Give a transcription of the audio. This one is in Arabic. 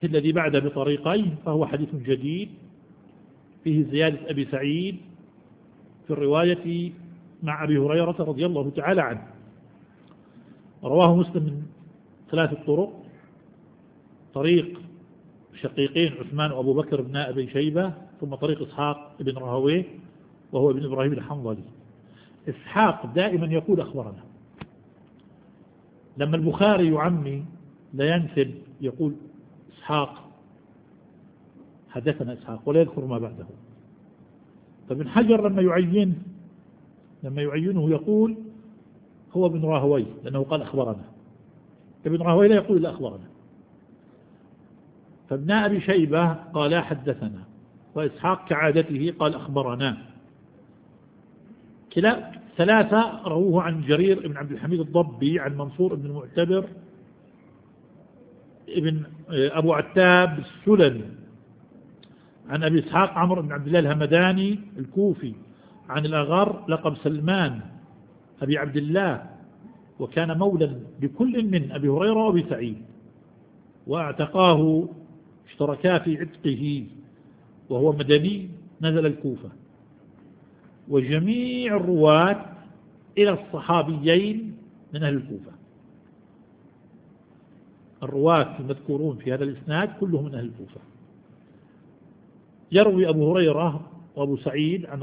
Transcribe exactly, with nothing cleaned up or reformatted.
الذي بعد بطريقين فهو حديث جديد فيه زيادة أبي سعيد في الرواية مع أبي هريرة رضي الله تعالى عنه. رواه مسلم من ثلاث طرق: طريق شقيقين عثمان وأبو بكر بن أبي شيبة، ثم طريق إسحاق بن راهويه وهو ابن إبراهيم الحنظلي. إسحاق دائما يقول أخبرنا، لما البخاري يعمي لا ينسب يقول إسحاق حدثنا إسحاق ولا يذكر ما بعده. فابن حجر لما يعين لما يعينه يقول هو ابن راهويه لأنه قال أخبرنا، ابن راهويه لا يقول إلا أخبرنا. فابن أبي شيبة قال حدثنا، وإسحاق كعادته قال أخبرنا. كلا ثلاثة رووه عن جرير بن عبد الحميد الضبي عن منصور بن المعتبر ابن أبو عتاب السلمي عن أبي إسحاق عمرو بن عبد الله الهمداني الكوفي عن الأغر لقب سلمان أبي عبد الله، وكان مولا لكل من أبي هريرة وأبي سعيد، واعتقاه اشتركا في عتقه، وهو مدني نزل الكوفة. وجميع الرواة إلى الصحابيين من أهل الكوفة، الرواة المذكورون في هذا الإسناد كلهم من أهل الكوفة. يروي أبو هريرة وأبو سعيد عن